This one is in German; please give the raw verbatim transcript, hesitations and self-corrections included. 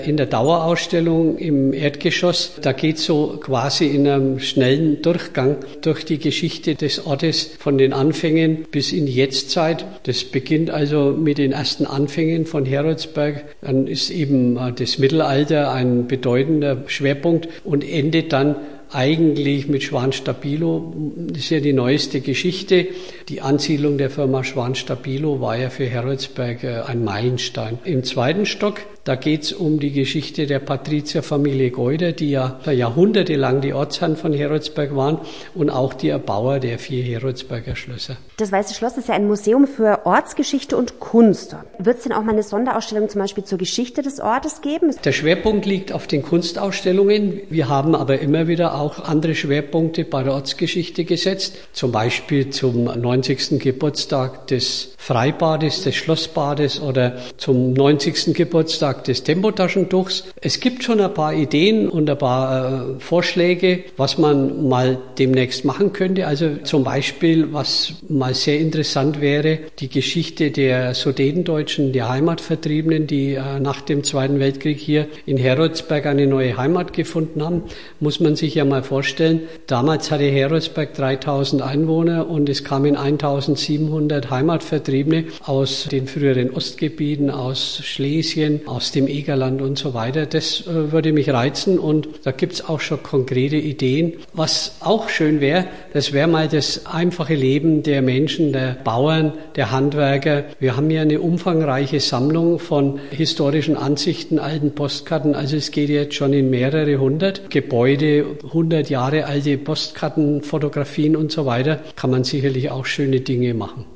In der Dauerausstellung im Erdgeschoss, da geht so quasi in einem schnellen Durchgang durch die Geschichte des Ortes von den Anfängen bis in die Jetztzeit. Das beginnt also mit den ersten Anfängen von Heroldsberg. Dann ist eben das Mittelalter ein bedeutender Schwerpunkt und endet dann eigentlich mit Schwan-Stabilo. Das ist ja die neueste Geschichte. Die Ansiedlung der Firma Schwan-Stabilo war ja für Heroldsberg ein Meilenstein. Im zweiten Stock, da geht's um die Geschichte der Patrizierfamilie Geuder, die ja jahrhundertelang die Ortsherren von Heroldsberg waren und auch die Erbauer der vier Heroldsberger Schlösser. Das Weiße Schloss ist ja ein Museum für Ortsgeschichte und Kunst. Wird es denn auch mal eine Sonderausstellung zum Beispiel zur Geschichte des Ortes geben? Der Schwerpunkt liegt auf den Kunstausstellungen. Wir haben aber immer wieder auch andere Schwerpunkte bei der Ortsgeschichte gesetzt. Zum Beispiel zum neunzigsten Geburtstag des Freibades, des Schlossbades oder zum neunzigsten Geburtstag des Tempotaschentuchs. Es gibt schon ein paar Ideen und ein paar äh, Vorschläge, was man mal demnächst machen könnte. Also zum Beispiel, was mal sehr interessant wäre, die Geschichte der Sudetendeutschen, der Heimatvertriebenen, die äh, nach dem Zweiten Weltkrieg hier in Heroldsberg eine neue Heimat gefunden haben. Muss man sich ja mal vorstellen. Damals hatte Heroldsberg dreitausend Einwohner und es kamen eintausendsiebenhundert Heimatvertriebene aus den früheren Ostgebieten, aus Schlesien, aus dem Egerland und so weiter. Das äh, würde mich reizen und da gibt's auch schon konkrete Ideen. Was auch schön wäre, das wäre mal das einfache Leben der Menschen, der Bauern, der Handwerker. Wir haben hier eine umfangreiche Sammlung von historischen Ansichten, alten Postkarten. Also es geht jetzt schon in mehrere hundert Gebäude, hundert Jahre alte Postkarten, Fotografien und so weiter. Kann man sicherlich auch schöne Dinge machen.